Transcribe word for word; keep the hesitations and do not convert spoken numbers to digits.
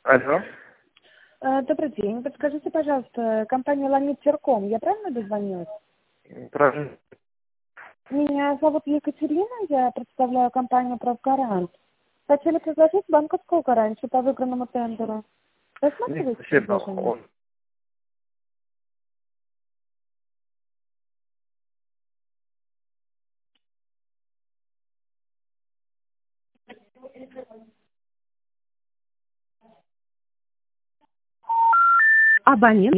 Алло. Э, Добрый день. Подскажите, пожалуйста, компания Ламит-Терком, я правильно дозвонилась? Правильно. Меня зовут Екатерина, я представляю компанию «Правгарант». Хотели предложить банковскую гарантию по выигранному тендеру. Нет, Рассматриваете спасибо. предложение? Он- Абонент